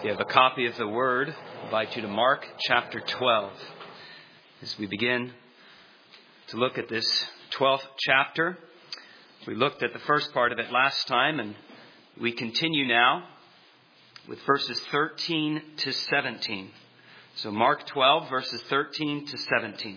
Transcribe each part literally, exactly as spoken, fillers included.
If you have a copy of the Word, I invite you to Mark chapter twelve. As we begin to look at this twelfth chapter, we looked at the first part of it last time, and we continue now with verses thirteen to seventeen. So Mark twelve, verses thirteen to seventeen.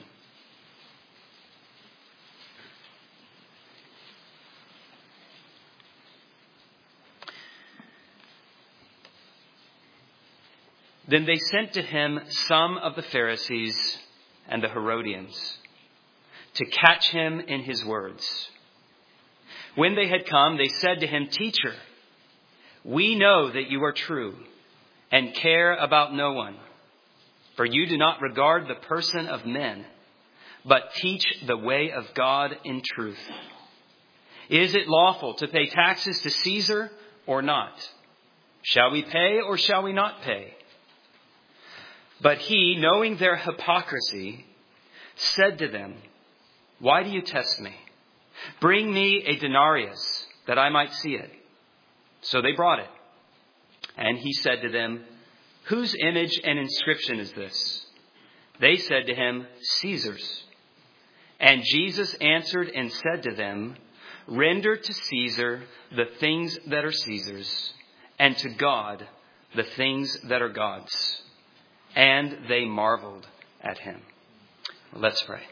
Then they sent to him some of the Pharisees and the Herodians to catch him in his words. When they had come, they said to him, "Teacher, we know that you are true and care about no one, for you do not regard the person of men, but teach the way of God in truth. Is it lawful to pay taxes to Caesar or not? Shall we pay or shall we not pay?" But he, knowing their hypocrisy, said to them, "Why do you test me? Bring me a denarius that I might see it." So they brought it. And he said to them, "Whose image and inscription is this?" They said to him, "Caesar's." And Jesus answered and said to them, "Render to Caesar the things that are Caesar's, and to God the things that are God's." And they marveled at him. Let's pray.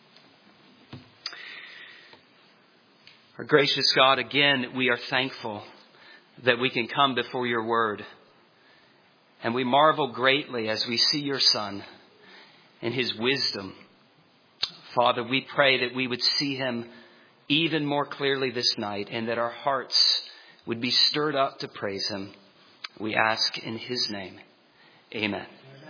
Our gracious God, again, we are thankful that we can come before your word. And we marvel greatly as we see your Son and his wisdom. Father, we pray that we would see him even more clearly this night and that our hearts would be stirred up to praise him. We ask in his name. Amen.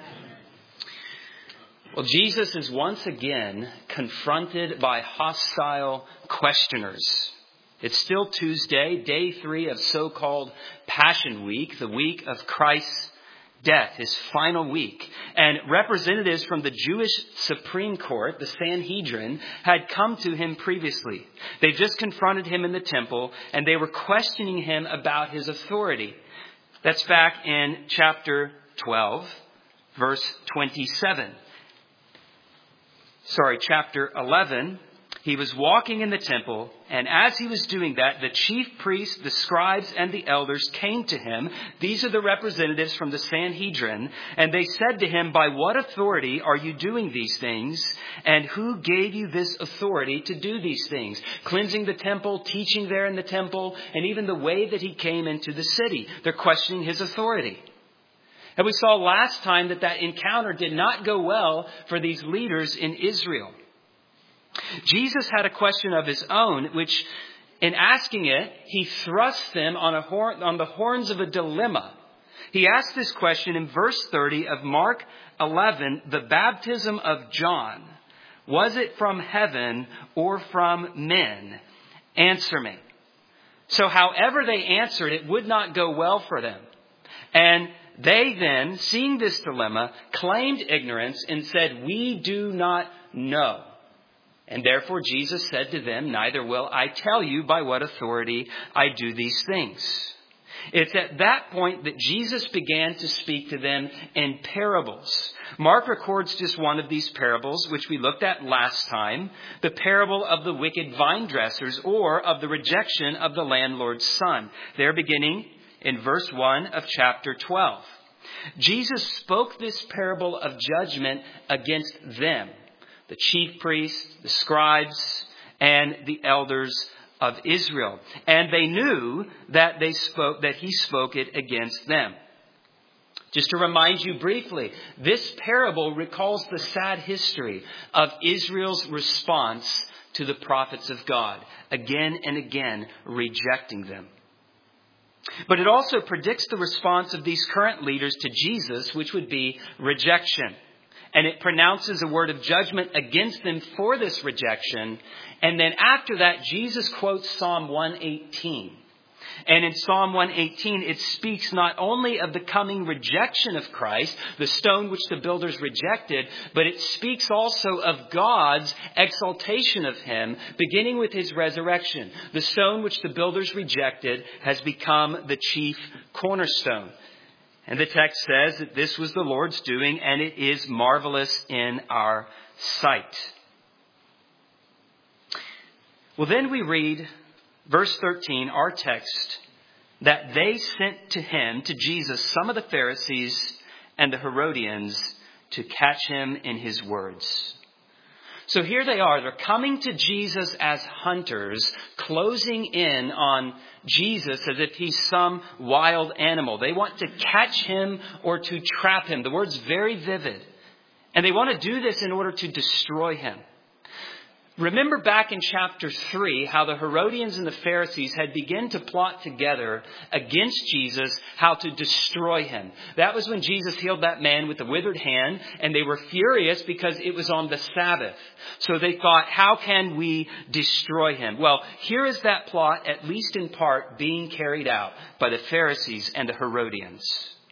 Well, Jesus is once again confronted by hostile questioners. It's still Tuesday, day three of so-called Passion Week, the week of Christ's death, his final week. And representatives from the Jewish Supreme Court, the Sanhedrin, had come to him previously. They just confronted him in the temple, and they were questioning him about his authority. That's back in chapter twelve, verse twenty-seven. Sorry, chapter eleven, he was walking in the temple, and as he was doing that, the chief priests, the scribes, and the elders came to him. These are the representatives from the Sanhedrin, and they said to him, "By what authority are you doing these things? And who gave you this authority to do these things?" Cleansing the temple, teaching there in the temple, and even the way that he came into the city. They're questioning his authority. And we saw last time that that encounter did not go well for these leaders in Israel. Jesus had a question of his own, which in asking it, he thrusts them on, a horn, on the horns of a dilemma. He asked this question in verse thirty of Mark eleven, the baptism of John. Was it from heaven or from men? Answer me. So however they answered, it would not go well for them. And they then, seeing this dilemma, claimed ignorance and said, "We do not know." And therefore Jesus said to them, "Neither will I tell you by what authority I do these things." It's at that point that Jesus began to speak to them in parables. Mark records just one of these parables, which we looked at last time, the parable of the wicked vine dressers, or of the rejection of the landlord's son. They're beginning in verse one of chapter twelve. Jesus spoke this parable of judgment against them, the chief priests, the scribes, and the elders of Israel. And they knew that they spoke, that he spoke it against them. Just to remind you briefly, this parable recalls the sad history of Israel's response to the prophets of God, again and again rejecting them. But it also predicts the response of these current leaders to Jesus, which would be rejection. And it pronounces a word of judgment against them for this rejection. And then after that, Jesus quotes Psalm one eighteen. And in Psalm one eighteen, it speaks not only of the coming rejection of Christ, the stone which the builders rejected, but it speaks also of God's exaltation of him, beginning with his resurrection. The stone which the builders rejected has become the chief cornerstone. And the text says that this was the Lord's doing, and it is marvelous in our sight. Well, then we read verse thirteen, our text, that they sent to him, to Jesus, some of the Pharisees and the Herodians to catch him in his words. So here they are. They're coming to Jesus as hunters, closing in on Jesus as if he's some wild animal. They want to catch him or to trap him. The word's very vivid. And they want to do this in order to destroy him. Remember back in chapter three how the Herodians and the Pharisees had begun to plot together against Jesus how to destroy him. That was when Jesus healed that man with the withered hand, and they were furious because it was on the Sabbath. So they thought, how can we destroy him? Well, here is that plot, at least in part, being carried out by the Pharisees and the Herodians.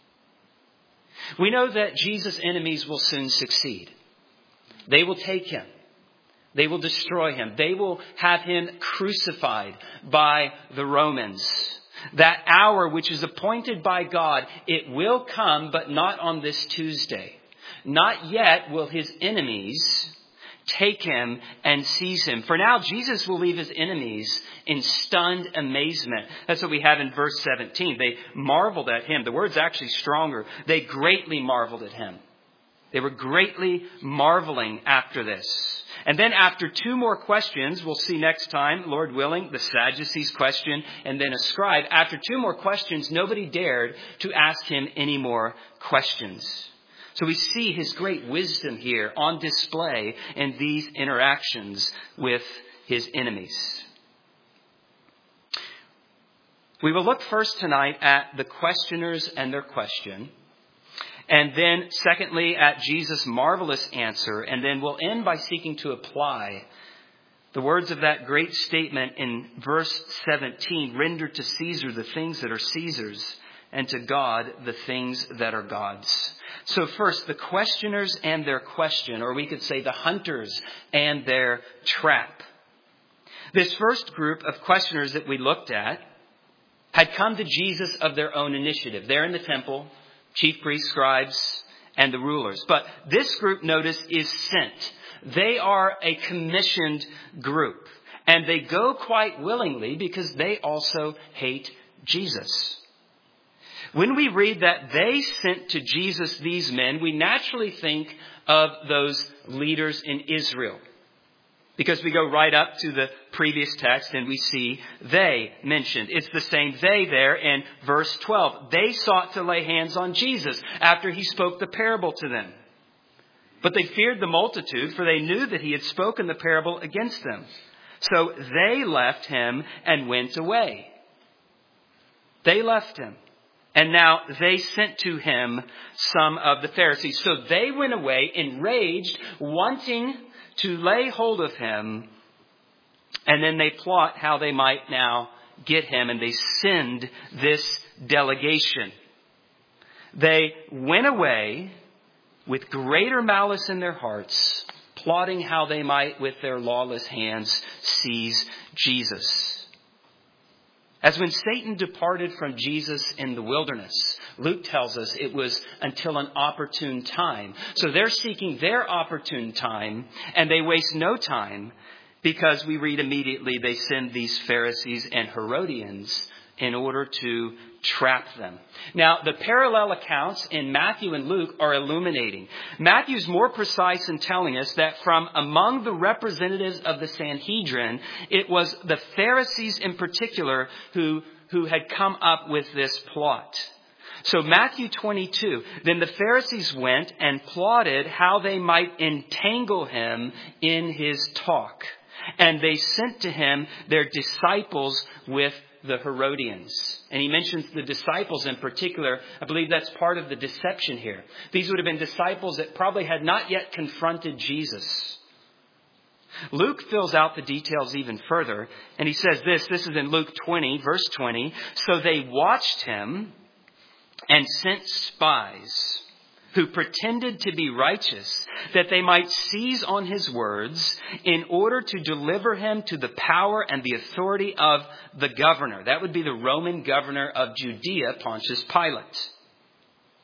We know that Jesus' enemies will soon succeed. They will take him. They will destroy him. They will have him crucified by the Romans. That hour which is appointed by God, it will come, but not on this Tuesday. Not yet will his enemies take him and seize him. For now, Jesus will leave his enemies in stunned amazement. That's what we have in verse seventeen. They marveled at him. The word's actually stronger. They greatly marveled at him. They were greatly marveling after this. And then after two more questions, we'll see next time, Lord willing, the Sadducees question and then a scribe. After two more questions, nobody dared to ask him any more questions. So we see his great wisdom here on display in these interactions with his enemies. We will look first tonight at the questioners and their question. And then, secondly, at Jesus' marvelous answer. And then we'll end by seeking to apply the words of that great statement in verse seventeen. Render to Caesar the things that are Caesar's, and to God the things that are God's. So first, the questioners and their question, or we could say the hunters and their trap. This first group of questioners that we looked at had come to Jesus of their own initiative. They're in the temple. Chief priests, scribes, and the rulers. But this group, notice, is sent. They are a commissioned group. And they go quite willingly because they also hate Jesus. When we read that they sent to Jesus these men, we naturally think of those leaders in Israel. Because we go right up to the previous text and we see they mentioned. It's the same they there in verse twelve. They sought to lay hands on Jesus after he spoke the parable to them. But they feared the multitude, for they knew that he had spoken the parable against them. So they left him and went away. They left him. And now they sent to him some of the Pharisees. So they went away enraged, wanting to lay hold of him, and then they plot how they might now get him, and they send this delegation. They went away with greater malice in their hearts, plotting how they might with their lawless hands seize Jesus. As when Satan departed from Jesus in the wilderness, Luke tells us it was until an opportune time. So they're seeking their opportune time, and they waste no time because we read immediately they send these Pharisees and Herodians in order to trap them. Now, the parallel accounts in Matthew and Luke are illuminating. Matthew's more precise in telling us that from among the representatives of the Sanhedrin, it was the Pharisees in particular who, who had come up with this plot. So Matthew twenty-two, then the Pharisees went and plotted how they might entangle him in his talk. And they sent to him their disciples with the Herodians. And he mentions the disciples in particular. I believe that's part of the deception here. These would have been disciples that probably had not yet confronted Jesus. Luke fills out the details even further. And he says this, this is in Luke twenty, verse twenty. So they watched him and sent spies who pretended to be righteous, that they might seize on his words in order to deliver him to the power and the authority of the governor. That would be the Roman governor of Judea, Pontius Pilate.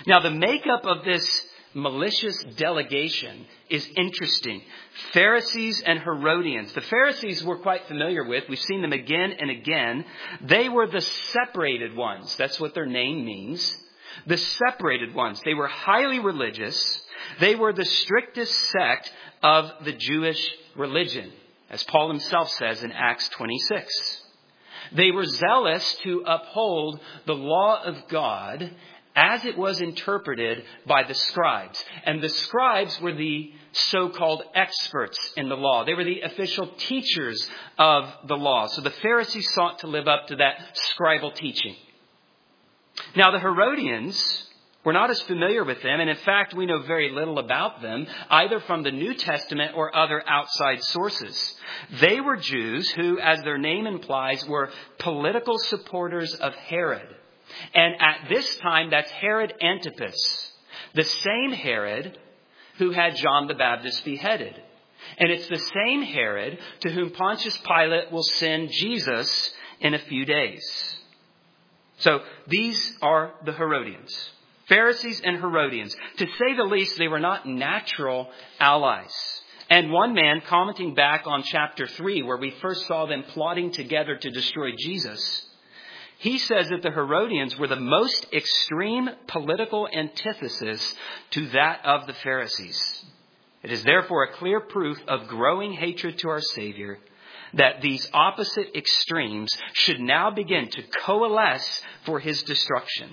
Now, the makeup of this malicious delegation is interesting. Pharisees and Herodians. The Pharisees we're quite familiar with. We've seen them again and again. They were the separated ones. That's what their name means. The separated ones. They were highly religious. They were the strictest sect of the Jewish religion, as Paul himself says in Acts twenty-six. They were zealous to uphold the law of God as it was interpreted by the scribes. And the scribes were the so-called experts in the law. They were the official teachers of the law. So the Pharisees sought to live up to that scribal teaching. Now, the Herodians, we're not as familiar with them. And in fact, we know very little about them, either from the New Testament or other outside sources. They were Jews who, as their name implies, were political supporters of Herod. And at this time, that's Herod Antipas, the same Herod who had John the Baptist beheaded. And it's the same Herod to whom Pontius Pilate will send Jesus in a few days. So these are the Herodians, Pharisees and Herodians. To say the least, they were not natural allies. And one man, commenting back on chapter three, where we first saw them plotting together to destroy Jesus, he says that the Herodians were the most extreme political antithesis to that of the Pharisees. It is therefore a clear proof of growing hatred to our Savior that these opposite extremes should now begin to coalesce for his destruction.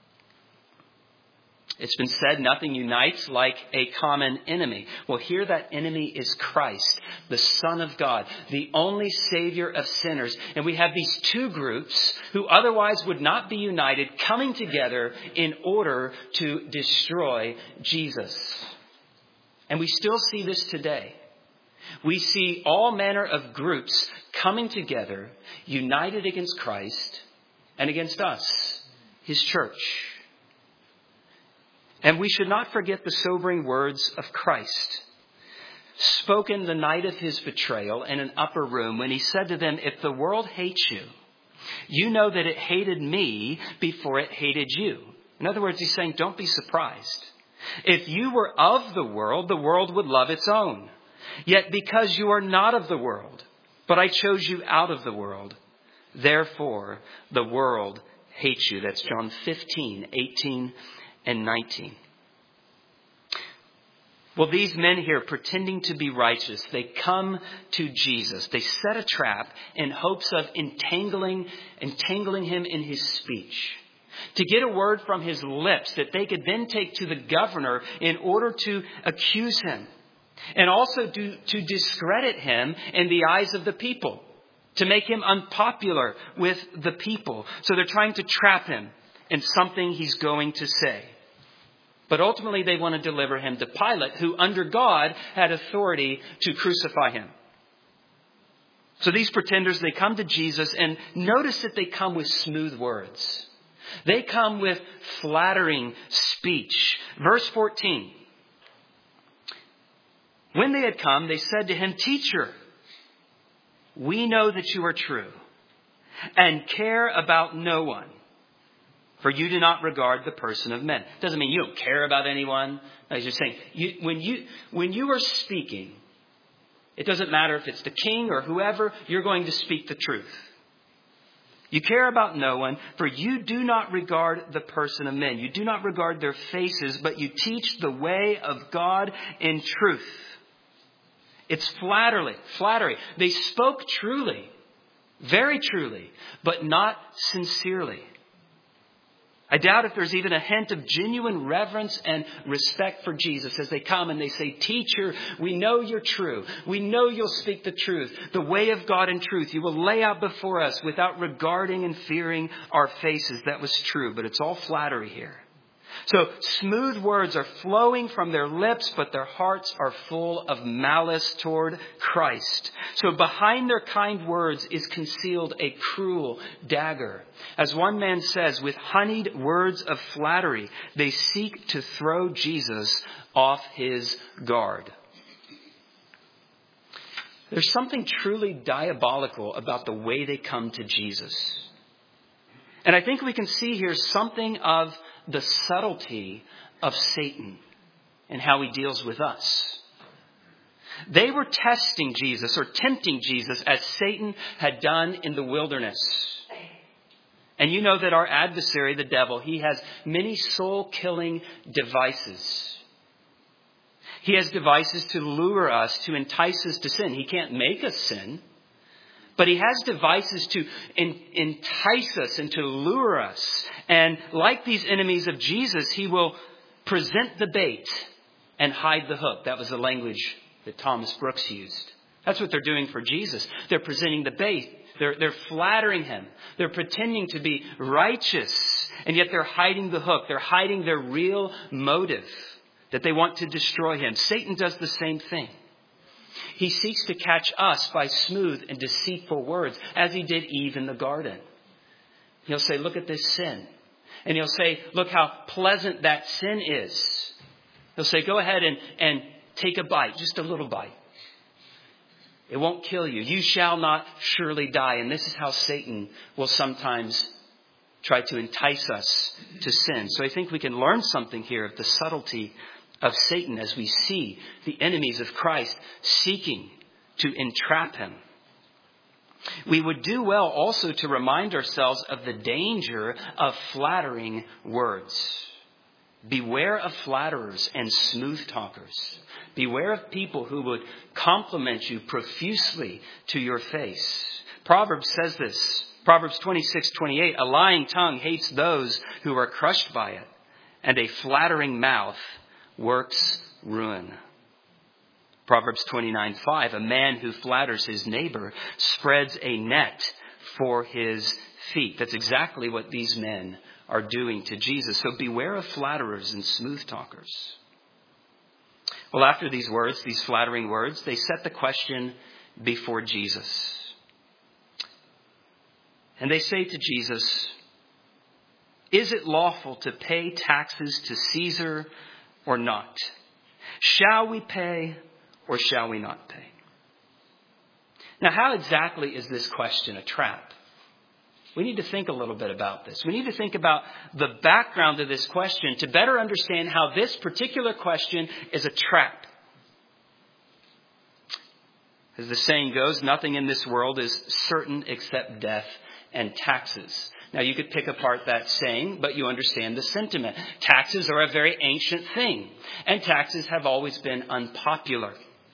It's been said nothing unites like a common enemy. Well, here that enemy is Christ, the Son of God, the only Savior of sinners. And we have these two groups who otherwise would not be united, coming together in order to destroy Jesus. And we still see this today. We see all manner of groups coming together, united against Christ and against us, his church. And we should not forget the sobering words of Christ, spoken the night of his betrayal in an upper room when he said to them, if the world hates you, you know that it hated me before it hated you. In other words, he's saying, don't be surprised. If you were of the world, the world would love its own. Yet because you are not of the world, but I chose you out of the world, therefore the world hates you. That's John fifteen, eighteen and nineteen. Well, these men here, pretending to be righteous, they come to Jesus. They set a trap in hopes of entangling, entangling him in his speech, to get a word from his lips that they could then take to the governor in order to accuse him, and also to, to discredit him in the eyes of the people, to make him unpopular with the people. So they're trying to trap him in something he's going to say. But ultimately they want to deliver him to Pilate, who under God had authority to crucify him. So these pretenders, they come to Jesus, and notice that they come with smooth words. They come with flattering speech. Verse fourteen. When they had come, they said to him, Teacher, we know that you are true and care about no one, for you do not regard the person of men. Doesn't mean you don't care about anyone. No, he's just saying, you, when you when you are speaking, it doesn't matter if it's the king or whoever, you're going to speak the truth. You care about no one, for you do not regard the person of men. You do not regard their faces, but you teach the way of God in truth. It's flattery, flattery. They spoke truly, very truly, but not sincerely. I doubt if there's even a hint of genuine reverence and respect for Jesus as they come and they say, Teacher, we know you're true. We know you'll speak the truth, the way of God in truth. You will lay out before us without regarding and fearing our faces. That was true, but it's all flattery here. So smooth words are flowing from their lips, but their hearts are full of malice toward Christ. So behind their kind words is concealed a cruel dagger. As one man says, with honeyed words of flattery, they seek to throw Jesus off his guard. There's something truly diabolical about the way they come to Jesus. And I think we can see here something of the subtlety of Satan and how he deals with us. They were testing Jesus or tempting Jesus as Satan had done in the wilderness. And you know that our adversary, the devil, he has many soul-killing devices. He has devices to lure us, to entice us to sin. He can't make us sin, but he has devices to in, entice us and to lure us. And like these enemies of Jesus, he will present the bait and hide the hook. That was the language that Thomas Brooks used. That's what they're doing for Jesus. They're presenting the bait. They're, they're flattering him. They're pretending to be righteous. And yet they're hiding the hook. They're hiding their real motive, that they want to destroy him. Satan does the same thing. He seeks to catch us by smooth and deceitful words, as he did Eve in the garden. He'll say, look at this sin. And he'll say, look how pleasant that sin is. He'll say, go ahead and, and take a bite, just a little bite. It won't kill you. You shall not surely die. And this is how Satan will sometimes try to entice us to sin. So I think we can learn something here of the subtlety of Satan as we see the enemies of Christ seeking to entrap him. We would do well also to remind ourselves of the danger of flattering words. Beware of flatterers and smooth talkers. Beware of people who would compliment you profusely to your face. Proverbs says this. Proverbs twenty-six twenty-eight, a lying tongue hates those who are crushed by it, and a flattering mouth works ruin. Proverbs twenty-nine five, a man who flatters his neighbor spreads a net for his feet. That's exactly what these men are doing to Jesus. So beware of flatterers and smooth talkers. Well, after these words, these flattering words, they set the question before Jesus. And they say to Jesus, is it lawful to pay taxes to Caesar or not? Shall we pay or shall we not pay? Now, how exactly is this question a trap? We need to think a little bit about this. We need to think about the background of this question to better understand how this particular question is a trap. As the saying goes, nothing in this world is certain except death and taxes. Now, you could pick apart that saying, but you understand the sentiment. Taxes are a very ancient thing, and taxes have always been unpopular.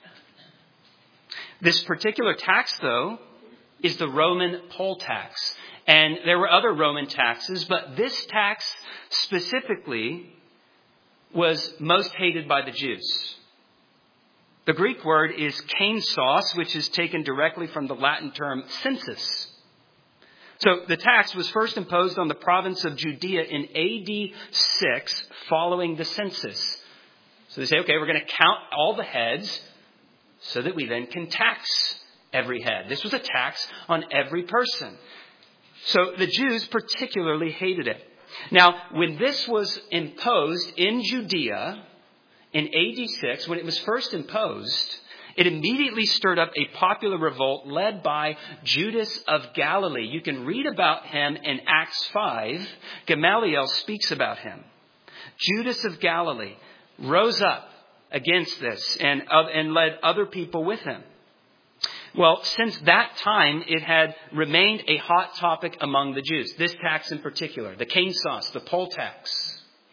This particular tax, though, is the Roman poll tax. And there were other Roman taxes, but this tax specifically was most hated by the Jews. The Greek word is kainos, which is taken directly from the Latin term census. So the tax was first imposed on the province of Judea in A D six following the census. So they say, okay, we're going to count all the heads so that we then can tax every head. This was a tax on every person. So the Jews particularly hated it. Now, when this was imposed in Judea in A D six, when it was first imposed, it immediately stirred up a popular revolt led by Judas of Galilee. You can read about him in Acts five. Gamaliel speaks about him. Judas of Galilee rose up against this and, uh, and led other people with him. Well, since that time, it had remained a hot topic among the Jews. This tax in particular, the kainos, the poll tax.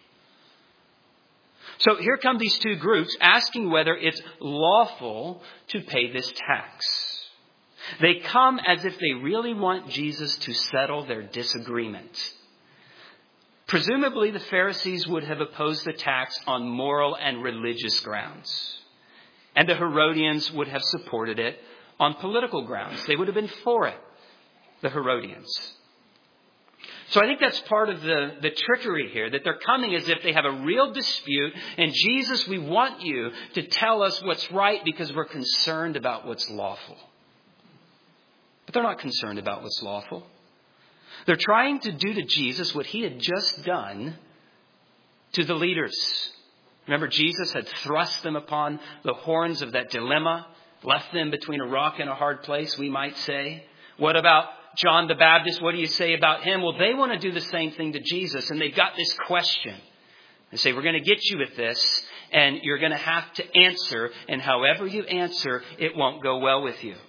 So here come these two groups asking whether it's lawful to pay this tax. They come as if they really want Jesus to settle their disagreement. Presumably, the Pharisees would have opposed the tax on moral and religious grounds. And the Herodians would have supported it on political grounds. They would have been for it, the Herodians. So I think that's part of the, the trickery here, that they're coming as if they have a real dispute. And Jesus, we want you to tell us what's right because we're concerned about what's lawful. But they're not concerned about what's lawful. They're trying to do to Jesus what he had just done to the leaders. Remember, Jesus had thrust them upon the horns of that dilemma, left them between a rock and a hard place, we might say. What about John the Baptist? What do you say about him? Well, they want to do the same thing to Jesus. And they've got this question. They say, we're going to get you with this. And you're going to have to answer. And however you answer, it won't go well with you.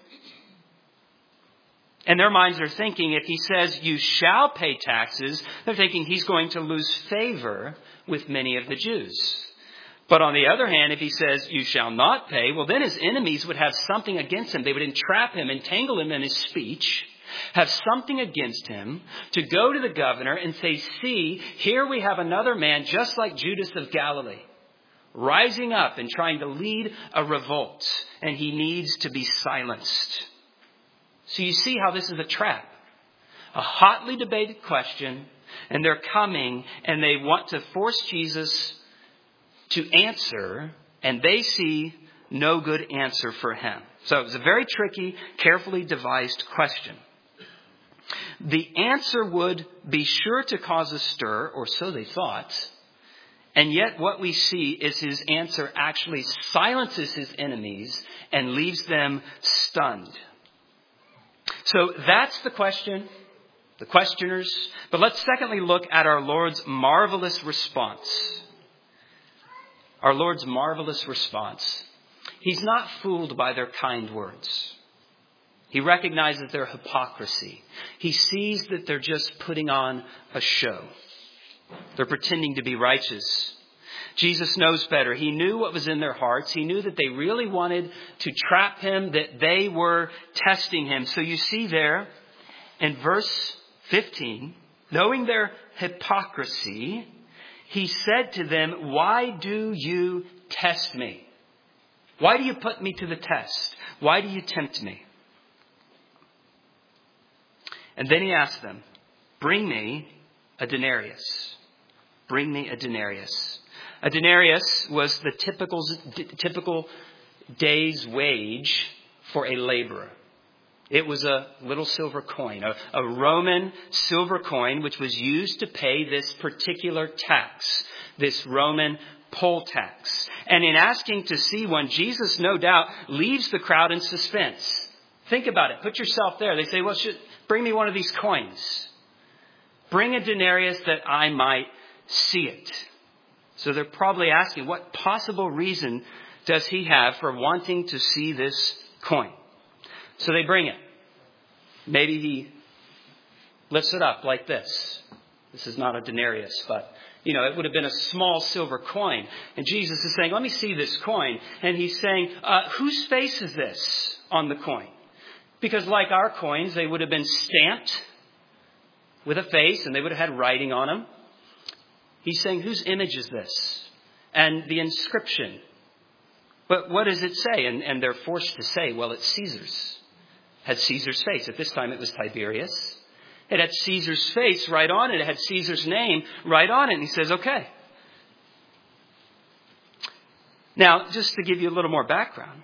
And their minds are thinking, if he says you shall pay taxes, they're thinking he's going to lose favor with many of the Jews. But on the other hand, if he says you shall not pay, well, then his enemies would have something against him. They would entrap him, entangle him in his speech, have something against him to go to the governor and say, see, here we have another man just like Judas of Galilee, rising up and trying to lead a revolt, and he needs to be silenced. So you see how this is a trap. A hotly debated question, and they're coming and they want to force Jesus to answer, and they see no good answer for him. So it was a very tricky, carefully devised question. The answer would be sure to cause a stir, or so they thought. And yet what we see is his answer actually silences his enemies and leaves them stunned. So that's the question, the questioners. But let's secondly look at our Lord's marvelous response. Our Lord's marvelous response. He's not fooled by their kind words. He recognizes their hypocrisy. He sees that they're just putting on a show. They're pretending to be righteous. Jesus knows better. He knew what was in their hearts. He knew that they really wanted to trap him, that they were testing him. So you see there in verse fifteen, knowing their hypocrisy, he said to them, why do you test me? Why do you put me to the test? Why do you tempt me? And then he asked them, bring me a denarius. Bring me a denarius. A denarius was the typical, typical day's wage for a laborer. It was a little silver coin, a, a Roman silver coin, which was used to pay this particular tax, this Roman poll tax. And in asking to see one, Jesus, no doubt, leaves the crowd in suspense. Think about it. Put yourself there. They say, well, should, bring me one of these coins. Bring a denarius that I might see it. So they're probably asking, what possible reason does he have for wanting to see this coin? So they bring it. Maybe he lifts it up like this. This is not a denarius, but, you know, it would have been a small silver coin. And Jesus is saying, let me see this coin. And he's saying, uh, whose face is this on the coin? Because like our coins, they would have been stamped with a face and they would have had writing on them. He's saying, whose image is this? And the inscription. But what does it say? And, and they're forced to say, well, it's Caesar's. It had Caesar's face. At this time, it was Tiberius. It had Caesar's face right on it. It had Caesar's name right on it. And he says, okay. Now, just to give you a little more background.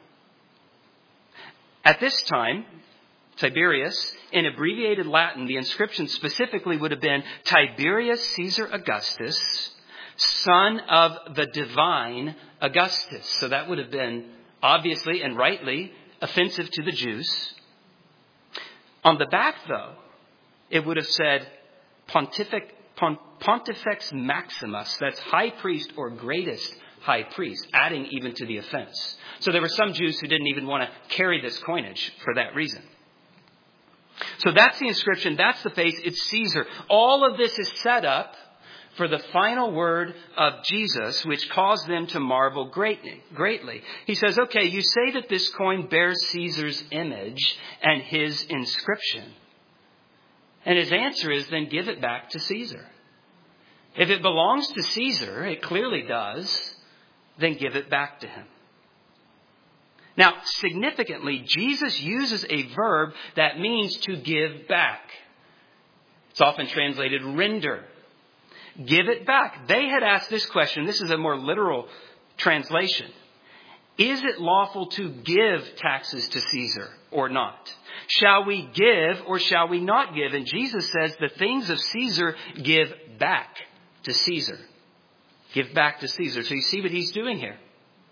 At this time, Tiberius, in abbreviated Latin, the inscription specifically would have been Tiberius Caesar Augustus, son of the divine Augustus. So that would have been obviously and rightly offensive to the Jews. On the back, though, it would have said Pontific, Pontifex Maximus, that's high priest or greatest high priest, adding even to the offense. So there were some Jews who didn't even want to carry this coinage for that reason. So that's the inscription. That's the face. It's Caesar. All of this is set up for the final word of Jesus, which caused them to marvel greatly. Greatly. He says, okay, you say that this coin bears Caesar's image and his inscription. And his answer is, then give it back to Caesar. If it belongs to Caesar, it clearly does, then give it back to him. Now, significantly, Jesus uses a verb that means to give back. It's often translated render. Give it back. They had asked this question. This is a more literal translation. Is it lawful to give taxes to Caesar or not? Shall we give or shall we not give? And Jesus says the things of Caesar give back to Caesar. Give back to Caesar. So you see what he's doing here.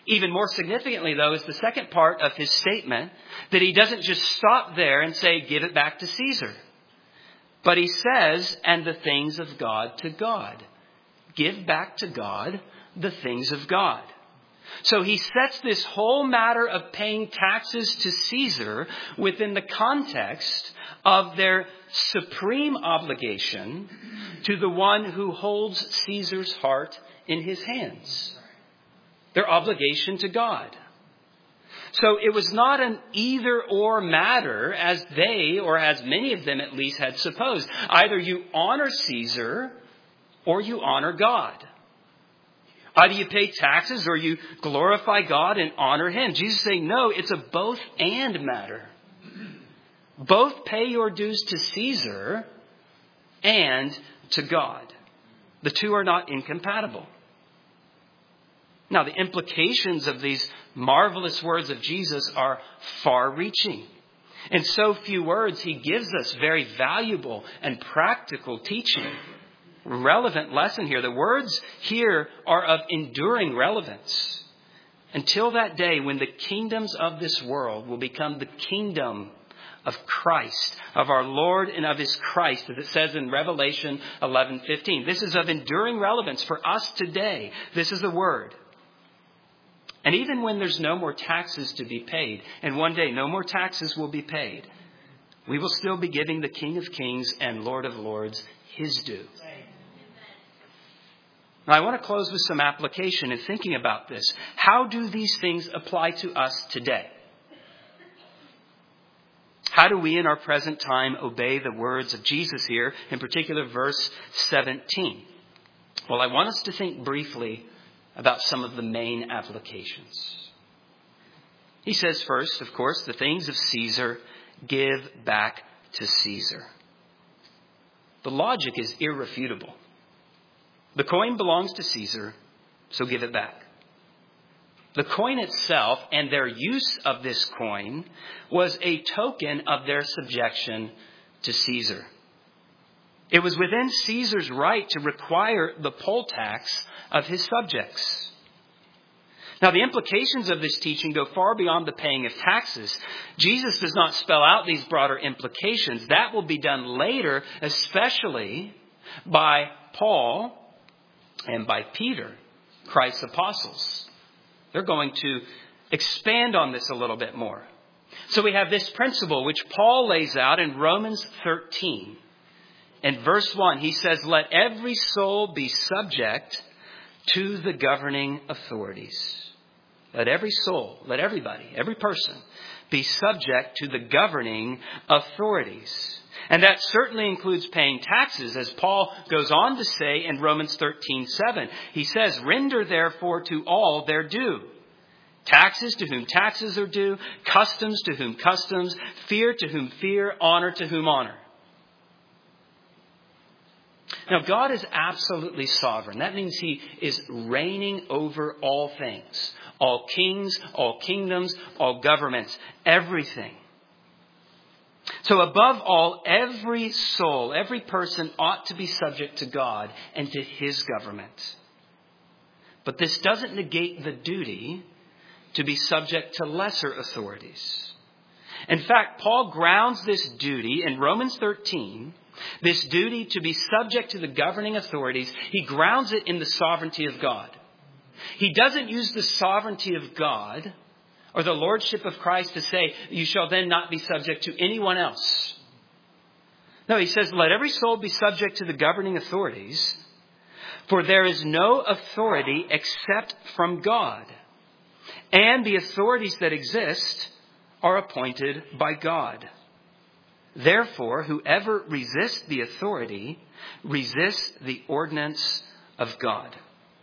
Even more significantly, though, is the second part of his statement, that he doesn't just stop there and say, give it back to Caesar. But he says, and the things of God to God. Give back to God the things of God. So he sets this whole matter of paying taxes to Caesar within the context of their supreme obligation to the one who holds Caesar's heart in his hands. Their obligation to God. So it was not an either or matter as they, or as many of them at least, had supposed. Either you honor Caesar or you honor God. Either you pay taxes or you glorify God and honor Him. Jesus is saying, no, it's a both and matter. Both pay your dues to Caesar and to God. The two are not incompatible. Now, the implications of these marvelous words of Jesus are far-reaching. In so few words, He gives us very valuable and practical teaching. Relevant lesson here. The words here are of enduring relevance. Until that day when the kingdoms of this world will become the kingdom of Christ, of our Lord and of His Christ, as it says in Revelation eleven fifteen. This is of enduring relevance for us today. This is the word. And even when there's no more taxes to be paid, and one day no more taxes will be paid, we will still be giving the King of Kings and Lord of Lords His due. Now, I want to close with some application in thinking about this. How do these things apply to us today? How do we in our present time obey the words of Jesus here, in particular verse seventeen? Well, I want us to think briefly about some of the main applications. He says first, of course, the things of Caesar, give back to Caesar. The logic is irrefutable. The coin belongs to Caesar, so give it back. The coin itself and their use of this coin was a token of their subjection to Caesar. It was within Caesar's right to require the poll tax of his subjects. Now, the implications of this teaching go far beyond the paying of taxes. Jesus does not spell out these broader implications. That will be done later, especially by Paul and by Peter, Christ's apostles. They're going to expand on this a little bit more. So we have this principle which Paul lays out in Romans thirteen. In verse one, he says, let every soul be subject to the governing authorities. Let every soul, let everybody, every person be subject to the governing authorities. And that certainly includes paying taxes, as Paul goes on to say in Romans thirteen seven. He says, render therefore to all their due. Taxes to whom taxes are due, customs to whom customs, fear to whom fear, honor to whom honor. Now, God is absolutely sovereign. That means He is reigning over all things. All kings, all kingdoms, all governments, everything. So above all, every soul, every person ought to be subject to God and to His government. But this doesn't negate the duty to be subject to lesser authorities. In fact, Paul grounds this duty in Romans thirteen, this duty to be subject to the governing authorities, he grounds it in the sovereignty of God. He doesn't use the sovereignty of God or the lordship of Christ to say, you shall then not be subject to anyone else. No, he says, let every soul be subject to the governing authorities, for there is no authority except from God. And the authorities that exist are appointed by God. Therefore, whoever resists the authority resists the ordinance of God.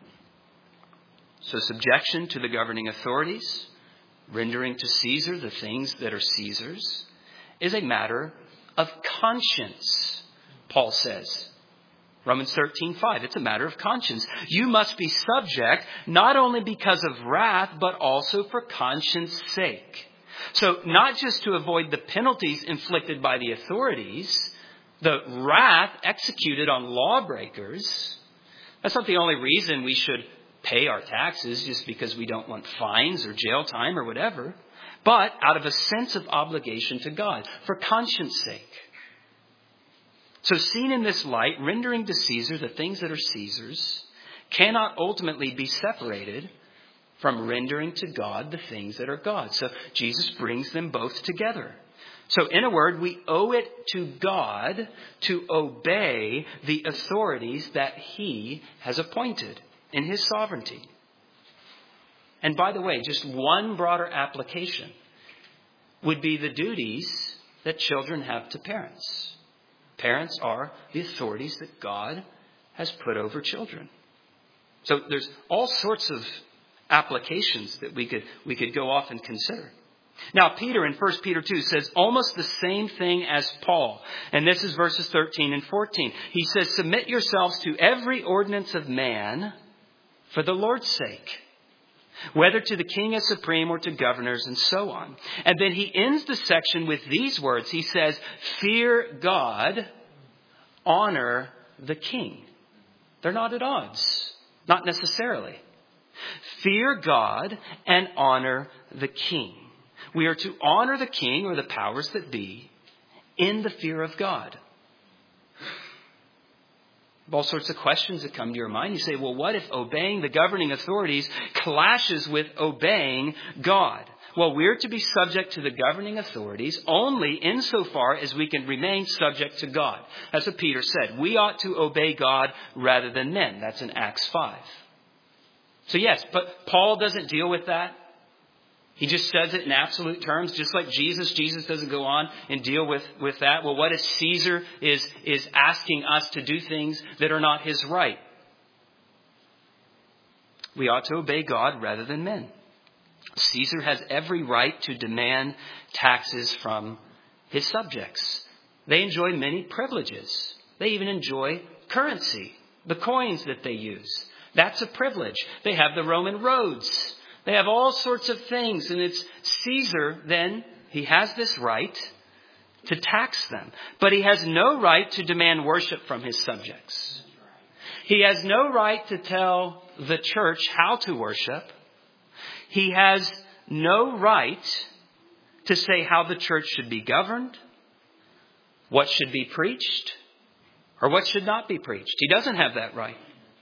So subjection to the governing authorities, rendering to Caesar the things that are Caesar's, is a matter of conscience, Paul says. Romans thirteen five, it's a matter of conscience. You must be subject not only because of wrath, but also for conscience sake. So not just to avoid the penalties inflicted by the authorities, the wrath executed on lawbreakers. That's not the only reason we should pay our taxes just because we don't want fines or jail time or whatever, but out of a sense of obligation to God, for conscience sake. So seen in this light, rendering to Caesar the things that are Caesar's cannot ultimately be separated from rendering to God the things that are God's. So Jesus brings them both together. So in a word, we owe it to God to obey the authorities that he has appointed in his sovereignty. And by the way, just one broader application would be the duties that children have to parents. Parents are the authorities that God has put over children. So there's all sorts of applications that we could we could go off and consider. Now, Peter in First Peter two says almost the same thing as Paul. And this is verses thirteen and fourteen. He says, submit yourselves to every ordinance of man for the Lord's sake, whether to the king as supreme or to governors and so on. And then he ends the section with these words. He says, fear God, honor the king. They're not at odds. Not necessarily. Fear God and honor the king. We are to honor the king or the powers that be in the fear of God. All sorts of questions that come to your mind. You say, well, what if obeying the governing authorities clashes with obeying God? Well, we're to be subject to the governing authorities only insofar as we can remain subject to God. That's what Peter said. We ought to obey God rather than men. That's in Acts five. So yes, but Paul doesn't deal with that. He just says it in absolute terms, just like Jesus. Jesus doesn't go on and deal with, with that. Well, what if Caesar is, is asking us to do things that are not his right? We ought to obey God rather than men. Caesar has every right to demand taxes from his subjects. They enjoy many privileges. They even enjoy currency, the coins that they use. That's a privilege. They have the Roman roads. They have all sorts of things. And it's Caesar, then, he has this right to tax them. But he has no right to demand worship from his subjects. He has no right to tell the church how to worship. He has no right to say how the church should be governed, what should be preached, or what should not be preached. He doesn't have that right.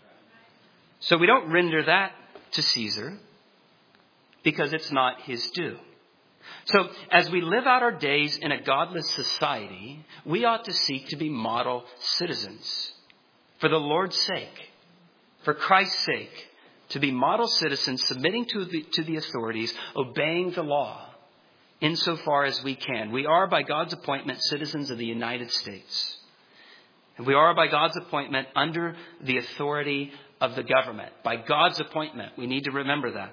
So we don't render that to Caesar because it's not his due. So as we live out our days in a godless society, we ought to seek to be model citizens for the Lord's sake, for Christ's sake, to be model citizens, submitting to the, to the authorities, obeying the law insofar as we can. We are, by God's appointment, citizens of the United States. And we are, by God's appointment, under the authority of the government. By God's appointment. We need to remember that.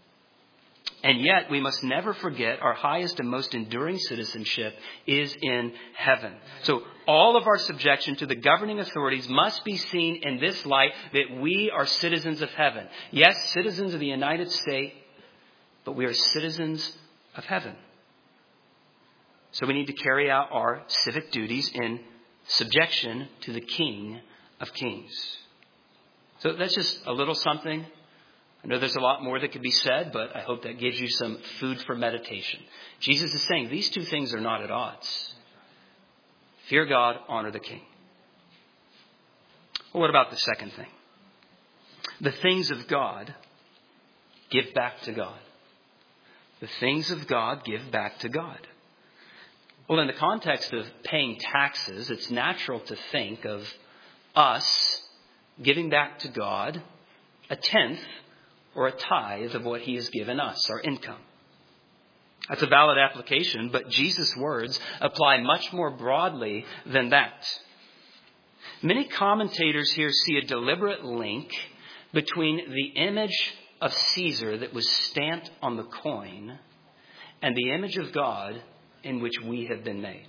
And yet, we must never forget our highest and most enduring citizenship is in heaven. So all of our subjection to the governing authorities must be seen in this light, that we are citizens of heaven. Yes, citizens of the United States, but we are citizens of heaven. So we need to carry out our civic duties in subjection to the King of Kings. So that's just a little something. I know there's a lot more that could be said, but I hope that gives you some food for meditation. Jesus is saying these two things are not at odds. Fear God, honor the king. Well, what about the second thing? The things of God, give back to God. The things of God, give back to God. Well, in the context of paying taxes, it's natural to think of us giving back to God a tenth or a tithe of what he has given us, our income. That's a valid application, but Jesus' words apply much more broadly than that. Many commentators here see a deliberate link between the image of Caesar that was stamped on the coin and the image of God in which we have been made.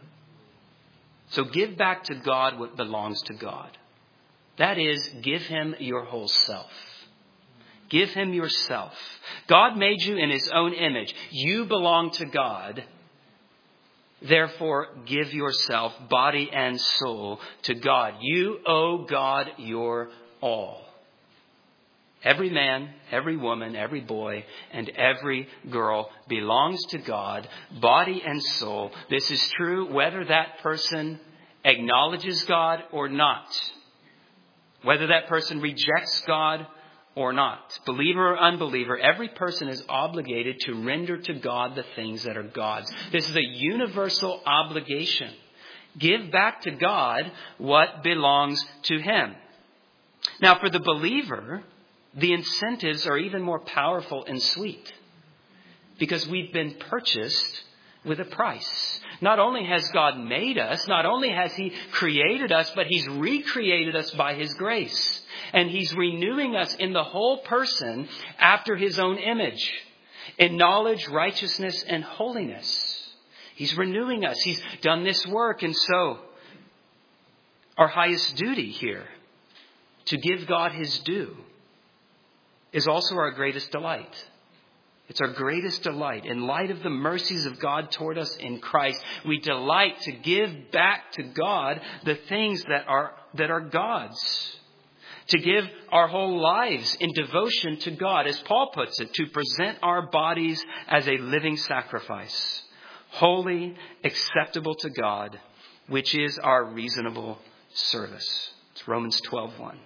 So give back to God what belongs to God. That is, give him your whole self. Give him yourself. God made you in his own image. You belong to God. Therefore, give yourself, body and soul, to God. You owe God your all. Every man, every woman, every boy, and every girl belongs to God, body and soul. This is true whether that person acknowledges God or not. Whether that person rejects God or not. Believer or unbeliever, every person is obligated to render to God the things that are God's. This is a universal obligation. Give back to God what belongs to Him. Now, for the believer, the incentives are even more powerful and sweet because we've been purchased with a price. Not only has God made us, not only has He created us, but He's recreated us by His grace. And He's renewing us in the whole person after His own image, in knowledge, righteousness, and holiness. He's renewing us. He's done this work. And so our highest duty here, to give God His due, is also our greatest delight. It's our greatest delight. In light of the mercies of God toward us in Christ, we delight to give back to God the things that are, that are God's. To give our whole lives in devotion to God, as Paul puts it, to present our bodies as a living sacrifice, holy, acceptable to God, which is our reasonable service. It's Romans twelve one.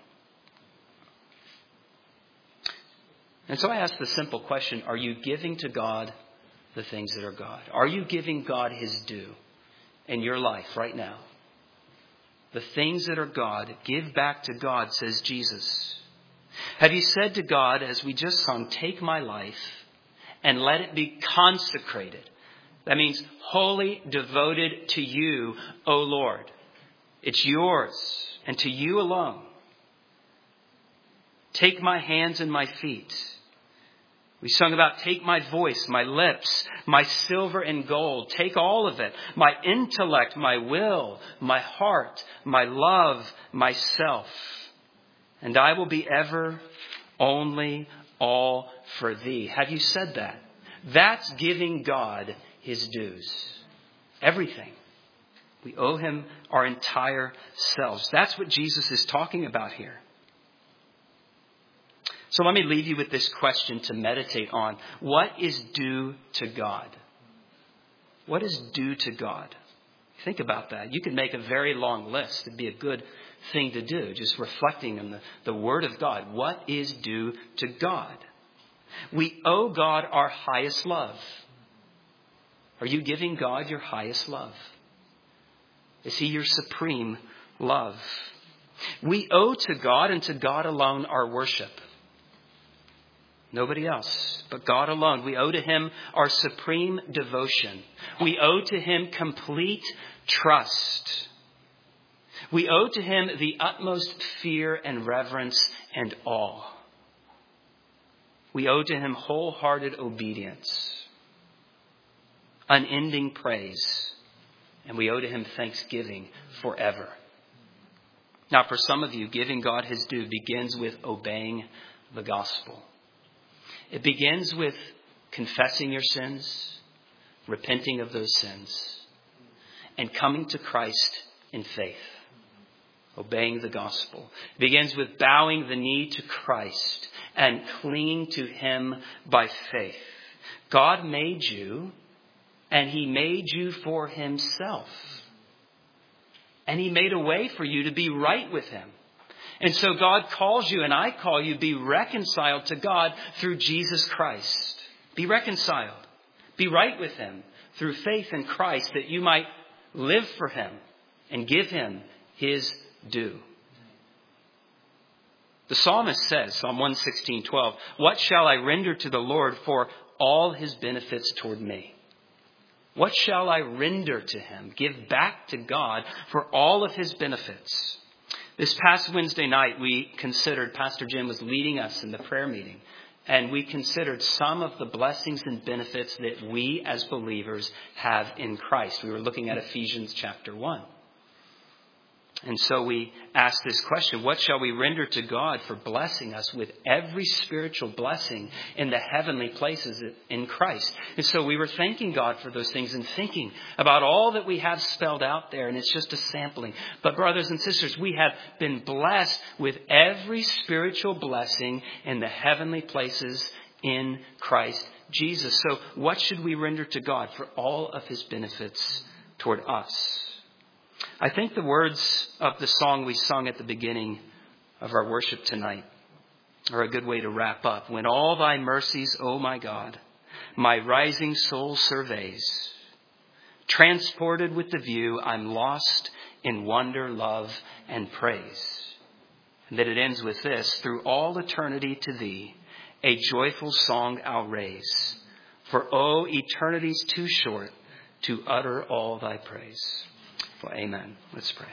And so I ask the simple question, are you giving to God the things that are God? Are you giving God His due in your life right now? The things that are God, give back to God, says Jesus. Have you said to God, as we just sung, take my life and let it be consecrated? That means wholly devoted to you, O Lord. It's yours and to you alone. Take my hands and my feet. We sung about take my voice, my lips, my silver and gold. Take all of it. My intellect, my will, my heart, my love, myself. And I will be ever, only, all for thee. Have you said that? That's giving God His dues. Everything. We owe Him our entire selves. That's what Jesus is talking about here. So let me leave you with this question to meditate on. What is due to God? What is due to God? Think about that. You could make a very long list. It'd be a good thing to do, just reflecting on the, the Word of God. What is due to God? We owe God our highest love. Are you giving God your highest love? Is He your supreme love? We owe to God and to God alone our worship. Nobody else but God alone. We owe to Him our supreme devotion. We owe to Him complete trust. We owe to Him the utmost fear and reverence and awe. We owe to Him wholehearted obedience, unending praise, and we owe to Him thanksgiving forever. Now, for some of you, giving God His due begins with obeying the gospel. It begins with confessing your sins, repenting of those sins, and coming to Christ in faith, obeying the gospel. It begins with bowing the knee to Christ and clinging to Him by faith. God made you, and He made you for Himself. And He made a way for you to be right with Him. And so God calls you, and I call you, be reconciled to God through Jesus Christ. Be reconciled. Be right with Him through faith in Christ, that you might live for Him and give Him His due. The psalmist says, Psalm one sixteen, twelve, what shall I render to the Lord for all His benefits toward me? What shall I render to Him? Give back to God for all of His benefits. This past Wednesday night, we considered, Pastor Jim was leading us in the prayer meeting, and we considered some of the blessings and benefits that we as believers have in Christ. We were looking at Ephesians chapter one. And so we ask this question, what shall we render to God for blessing us with every spiritual blessing in the heavenly places in Christ? And so we were thanking God for those things and thinking about all that we have spelled out there. And it's just a sampling. But brothers and sisters, we have been blessed with every spiritual blessing in the heavenly places in Christ Jesus. So what should we render to God for all of his benefits toward us? I think the words of the song we sung at the beginning of our worship tonight are a good way to wrap up. When all thy mercies, O my God, my rising soul surveys, transported with the view, I'm lost in wonder, love, and praise. And that it ends with this, through all eternity to thee, a joyful song I'll raise. For, oh, eternity's too short to utter all thy praise. Well, amen. Let's pray.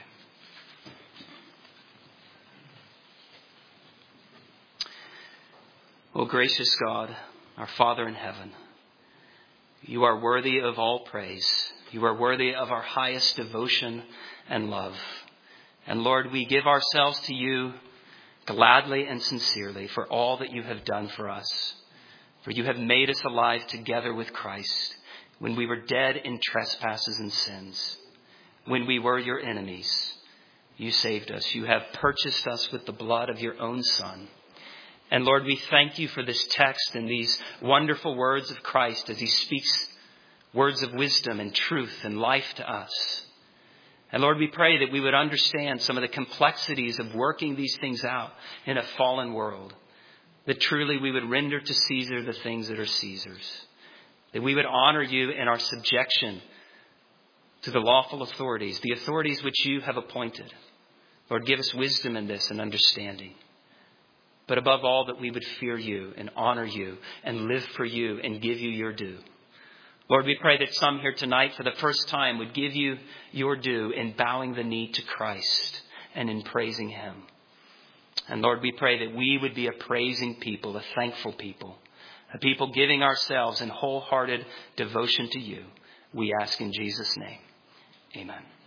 Oh, gracious God, our Father in heaven, you are worthy of all praise. You are worthy of our highest devotion and love. And Lord, we give ourselves to you gladly and sincerely for all that you have done for us. For you have made us alive together with Christ when we were dead in trespasses and sins. When we were your enemies, you saved us. You have purchased us with the blood of your own Son. And Lord, we thank you for this text and these wonderful words of Christ as he speaks words of wisdom and truth and life to us. And Lord, we pray that we would understand some of the complexities of working these things out in a fallen world. That truly we would render to Caesar the things that are Caesar's. That we would honor you in our subjection to the lawful authorities, the authorities which you have appointed. Lord, give us wisdom in this and understanding. But above all, that we would fear you and honor you and live for you and give you your due. Lord, we pray that some here tonight for the first time would give you your due in bowing the knee to Christ and in praising him. And Lord, we pray that we would be a praising people, a thankful people, a people giving ourselves in wholehearted devotion to you. We ask in Jesus' name. Amen.